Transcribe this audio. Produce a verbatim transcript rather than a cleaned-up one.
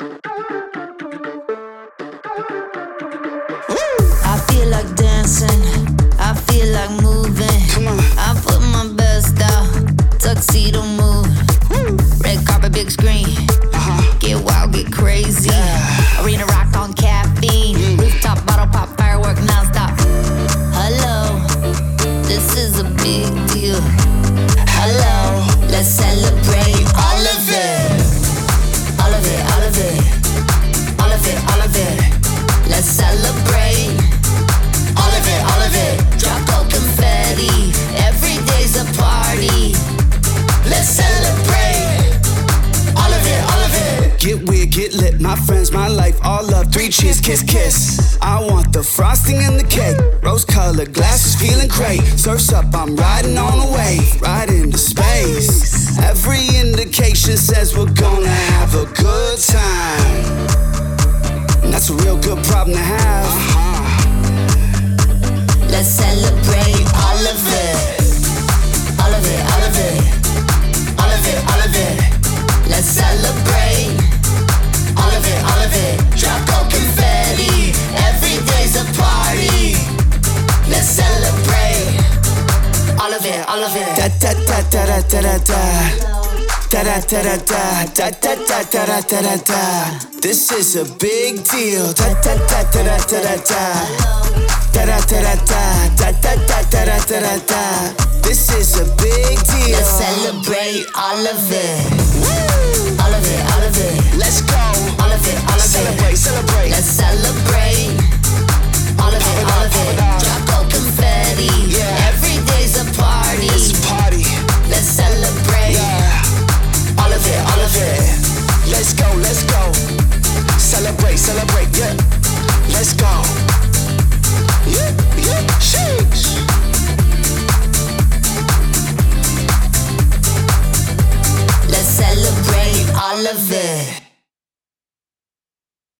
I feel like dancing, I feel like moving. Come on. I put my best out, tuxedo mood. Red carpet, big screen. Uh-huh. Get wild, get crazy. Yeah. Arena rock on caffeine. Mm. Rooftop, bottle pop, firework non-stop. Hello, this is a big deal. Hello, let's celebrate all of it. All of it, all of it. All of it, all of it. Let's celebrate. All of it, all of it. Drop gold confetti. Every day's a party. Let's celebrate. All of it, all of it. Get weird, get lit, my friends, my life, all love, three cheers, kiss, kiss. I want the frosting and the cake. Rose-colored glasses, feeling great. Surf's up, I'm riding on a wave, right into space. Every indication says we're gonna have a good time. And that's a real good problem to have. Uh-huh. Let's celebrate all of it. All of it, all of it. All of it, all of it. Let's celebrate. All of it, all of it. Drop gold confetti. Every day's a party. Let's celebrate. All of it, all of it. Da da da da da da da. Da da da da da da da da da da da da. This is a big deal. Da da da da da da da da. Da da da da da da da da da da da da. This is a big deal. Let's celebrate all of it. Woo! All of it, all of it. Let's go. All of it, all of Celebrate, it. celebrate. Let's celebrate. All of it, all of it. Drop gold confetti. Yeah. Every day's a party. It's a party. Let's celebrate. Yeah. All of it, all of it. Let's go, let's go. Celebrate, celebrate, yeah. Let's go. Yeah, yeah, shakes. Let's celebrate all of it.